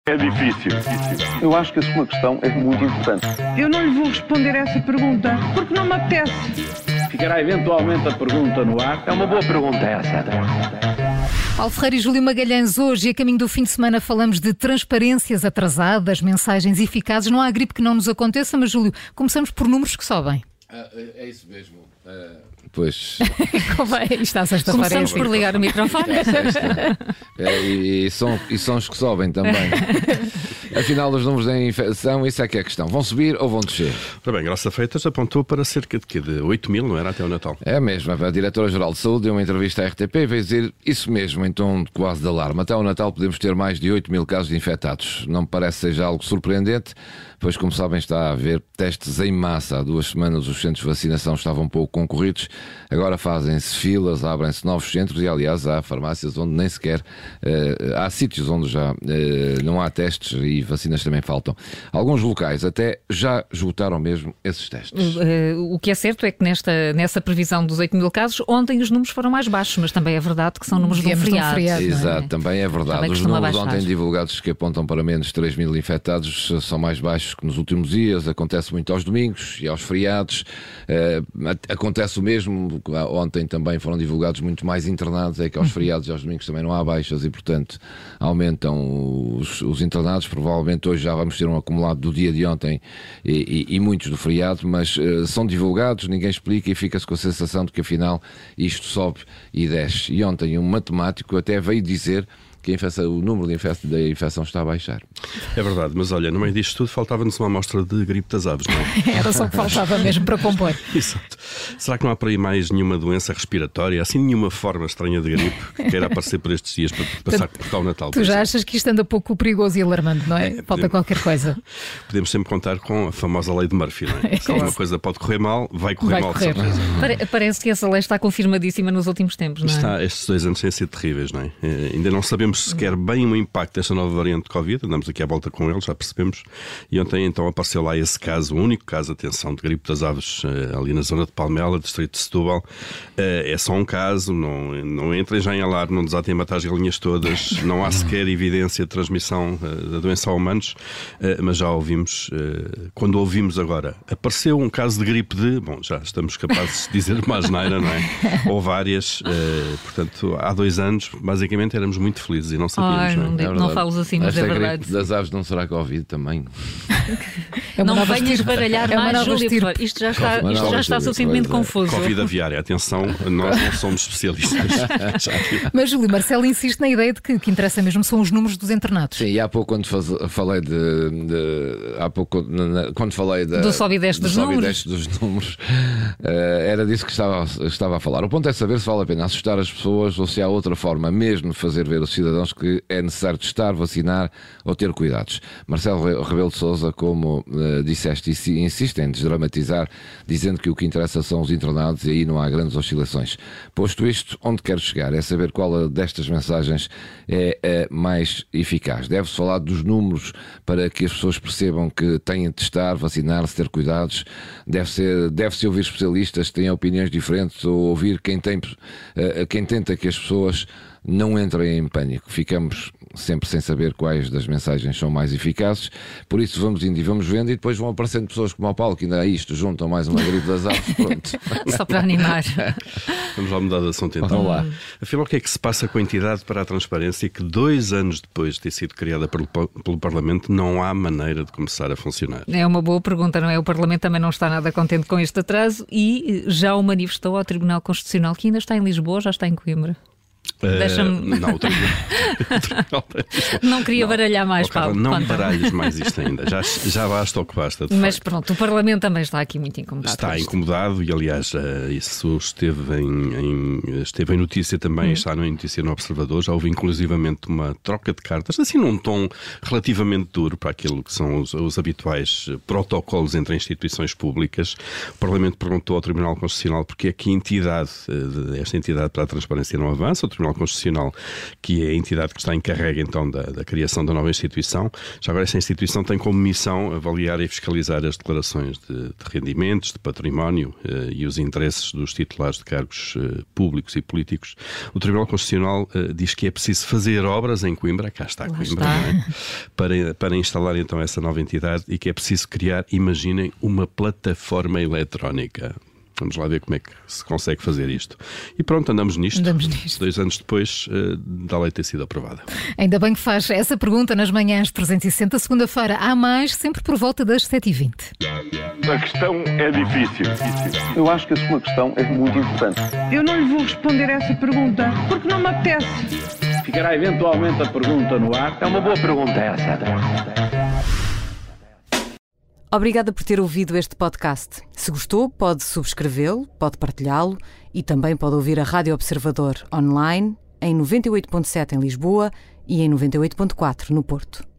É difícil. Eu acho que a sua questão é muito importante. Eu não lhe vou responder essa pergunta porque não me apetece. Ficará eventualmente a pergunta no ar. É uma boa pergunta essa. Paulo Ferreira e Júlio Magalhães, hoje, a caminho do fim de semana, falamos de transparências atrasadas, mensagens eficazes. Não há gripe que não nos aconteça, mas, Júlio, começamos por números que sobem. É isso mesmo. Pois. Está a sexta-feira. Começamos por ligar o microfone. E sons que sobem também. Afinal, os números da infecção, isso é que é a questão. Vão subir ou vão descer? Ora bem, Graça Freitas apontou para cerca de 8 mil, não era, até o Natal? É mesmo. A Diretora-Geral de Saúde deu uma entrevista à RTP e veio dizer isso mesmo, em tom de quase de alarme. Até o Natal podemos ter mais de 8 mil casos de infectados. Não me parece seja algo surpreendente, pois, como sabem, está a haver testes em massa. Há 2 semanas os centros de vacinação estavam um pouco concorridos. Agora fazem-se filas, abrem-se novos centros e, aliás, há farmácias onde nem sequer... há sítios onde já não há testes e vacinas também faltam. Alguns locais até já esgotaram mesmo esses testes. O que é certo é que nessa previsão dos 8 mil casos, ontem os números foram mais baixos, mas também é verdade que são números de um feriado. Exato, também é verdade. Também os números baixar. Ontem divulgados que apontam para menos de 3 mil infectados são mais baixos que nos últimos dias. Acontece muito aos domingos e aos feriados. Acontece o mesmo. Ontem também foram divulgados muito mais internados. É que aos feriados e aos domingos também não há baixas e, portanto, aumentam os internados. Provavelmente hoje já vamos ter um acumulado do dia de ontem e muitos do feriado, mas são divulgados, ninguém explica e fica-se com a sensação de que afinal isto sobe e desce. E ontem um matemático até veio dizer que o número da infecção está a baixar. É verdade, mas olha, no meio disto tudo faltava-nos uma amostra de gripe das aves, não é? Era só que faltava mesmo para compor. Exato. Será que não há por aí mais nenhuma doença respiratória, assim nenhuma forma estranha de gripe que queira aparecer por estes dias para passar por cá o Natal? Tu já achas que isto anda pouco perigoso e alarmante, não é? Falta qualquer coisa. Podemos sempre contar com a famosa lei de Murphy, não é? Se alguma coisa pode correr mal, vai correr mal de certeza. Parece que essa lei está confirmadíssima nos últimos tempos, não é? Estes 2 anos têm sido terríveis, não é? Ainda não sabemos sequer bem o impacto desta nova variante de Covid, andamos aqui à volta com eles, já percebemos, e ontem então apareceu lá esse caso, o único caso, atenção, de gripe das aves ali na zona de Palmela, distrito de Setúbal. É só um caso, não entrem já em alarme, não desatem a matar as galinhas todas, não há sequer evidência de transmissão da doença a humanos, mas já ouvimos, quando ouvimos agora, apareceu um caso de gripe bom, já estamos capazes de dizer uma asneira, não é? Ou várias, portanto, há 2 anos, basicamente éramos muito felizes e não sabíamos. Não falos assim, mas esta é verdade. Gripe das aves não será Covid também? Não venhas baralhar mais, Júlio. Isto já está suficientemente confuso. Covid aviária, atenção, nós não somos especialistas. Mas, Júlio, Marcelo insiste na ideia de que o que interessa mesmo são os números dos internados. Sim, e há pouco quando falei quando falei do sobe e desce dos números, era disso que estava a falar. O ponto é saber se vale a pena assustar as pessoas ou se há outra forma mesmo de fazer ver aos cidadãos que é necessário testar, vacinar ou ter cuidados. Marcelo Rebelo de Sousa, como disseste, insiste em desdramatizar, dizendo que o que interessa são os internados e aí não há grandes oscilações. Posto isto, onde quero chegar é saber qual destas mensagens é a mais eficaz. Deve-se falar dos números para que as pessoas percebam que têm de testar, vacinar-se, ter cuidados. Deve-se ouvir especialistas que têm opiniões diferentes ou ouvir quem tenta que as pessoas não entrem em pânico. Ficamos sempre sem saber quais das mensagens são mais eficazes. Por isso vamos indo e vamos vendo, e depois vão aparecendo pessoas como o Paulo, que ainda é isto, juntam mais uma gripe das aves. Pronto. Só para animar. Vamos lá mudar de assunto então. Vamos lá. Afinal, o que é que se passa com a entidade para a transparência que 2 anos depois de ter sido criada pelo Parlamento não há maneira de começar a funcionar? É uma boa pergunta, não é? O Parlamento também não está nada contente com este atraso e já o manifestou ao Tribunal Constitucional, que ainda está em Lisboa, já está em Coimbra. Não, não queria baralhar mais, Paulo. Não baralhes mais isto ainda. Já basta o que basta. Mas pronto, o Parlamento também está aqui muito incomodado. Está incomodado e, aliás, isso esteve em notícia também, está na notícia no Observador. Já houve inclusivamente uma troca de cartas, assim num tom relativamente duro para aquilo que são os habituais protocolos entre instituições públicas. O Parlamento perguntou ao Tribunal Constitucional porque é que esta entidade para a transparência não avança. O Tribunal Constitucional, que é a entidade que está encarregue então da criação da nova instituição. Já agora essa instituição tem como missão avaliar e fiscalizar as declarações de rendimentos, de património e os interesses dos titulares de cargos públicos e políticos. O Tribunal Constitucional diz que é preciso fazer obras em Coimbra, cá está Coimbra, não é? Para instalar então essa nova entidade, e que é preciso criar, imaginem, uma plataforma eletrónica. Vamos lá ver como é que se consegue fazer isto. E pronto, andamos nisto. 2 anos depois da lei ter sido aprovada. Ainda bem que faz essa pergunta nas manhãs 360, segunda-feira. Há mais, sempre por volta das 7h20. A questão é difícil. Eu acho que a sua questão é muito importante. Eu não lhe vou responder essa pergunta porque não me apetece. Ficará eventualmente a pergunta no ar. É uma boa pergunta essa. Obrigada por ter ouvido este podcast. Se gostou, pode subscrevê-lo, pode partilhá-lo e também pode ouvir a Rádio Observador online em 98.7 em Lisboa e em 98.4 no Porto.